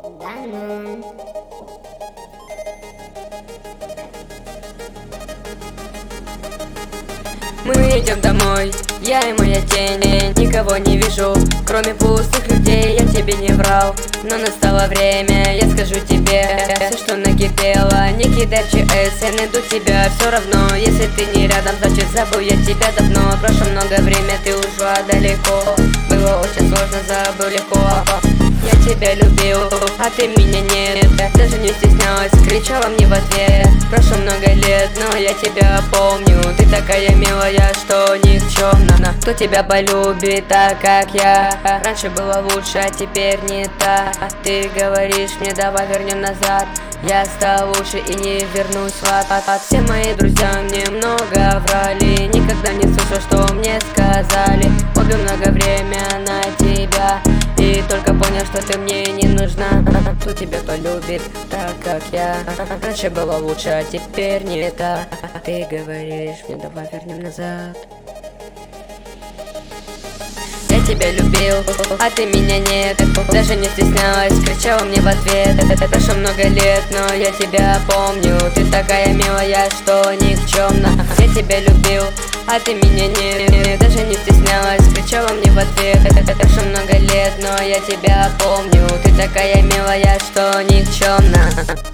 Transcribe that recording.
Да ну. Мы идем домой, я и моя тень. Никого не вижу, кроме пустых людей. Я тебе не врал, но настало время. Я скажу тебе все, что накипело. Не кидай в ЧС, я найду тебя все равно. Если ты не рядом, значит забыл я тебя давно. Прошло много время, ты ушла далеко. Было очень сложно, забыл легко. Я тебя любил, а ты меня нет. Даже не стеснялась, кричала мне в ответ. Прошло много лет, но я тебя помню. Ты такая милая, что никчемна. Кто тебя полюбит так, как я? Раньше было лучше, а теперь не так. Ты говоришь мне, давай вернем назад. Я стал лучше и не вернусь в ад. Все мои друзья мне много врали. Никогда не слышал, что мне сказали. Убил много время на тебя и только понял, что ты мне не нужна. Кто тебя полюбит так, как я? Раньше было лучше, а теперь не так. Ты говоришь мне, давай вернем назад. Я тебя любил, а ты меня нет. Даже не стеснялась, кричала мне в ответ. Прошло много лет, но я тебя помню. Ты такая милая, что никчемна. Я тебя любил, а ты меня нет. Даже не стеснялась, кричала мне в ответ. Прошло много лет, но я тебя помню. Ты такая милая, что никчемна.